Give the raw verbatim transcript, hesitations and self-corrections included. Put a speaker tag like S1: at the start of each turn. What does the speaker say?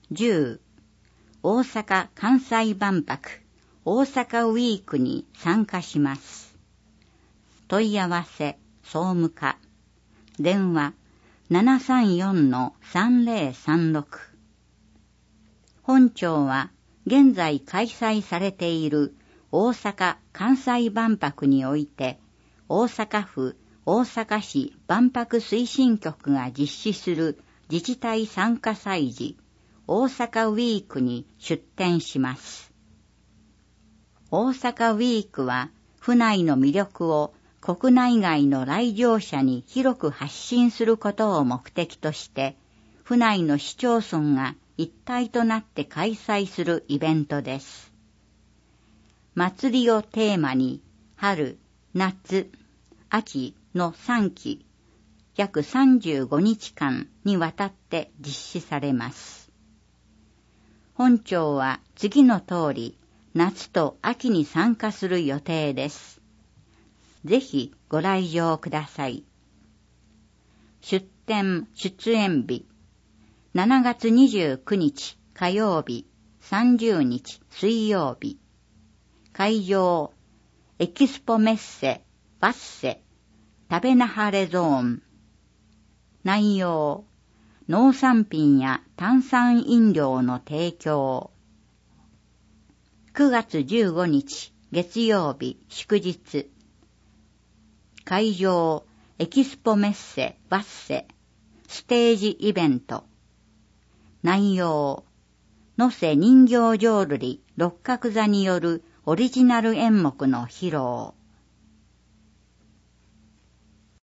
S1: じゅう大阪・関西万博大阪ウィークに参加します。問い合わせ総務課電話 ななさんよんのさんぜろさんろく。本庁は現在開催されている大阪・関西万博において大阪府大阪市万博推進局が実施する自治体参加祭事大阪ウィークに出展します。大阪ウィークは府内の魅力を国内外の来場者に広く発信することを目的として府内の市町村が一体となって開催するイベントです。祭りをテーマに春、夏、秋のさんき約さんじゅうごにちかんにわたって実施されます。本庁は次の通り夏と秋に参加する予定です。ぜひご来場ください。出展・出演日しちがつにじゅうくにち火曜日、さんじゅうにち水曜日。会場エキスポメッセバッセ食べなはれゾーン。内容農産品や炭酸飲料の提供。くがつじゅうごにち月曜日祝日。会場エキスポメッセバッセステージイベント。内容能勢人形浄瑠璃六角座によるオリジナル演目の披露。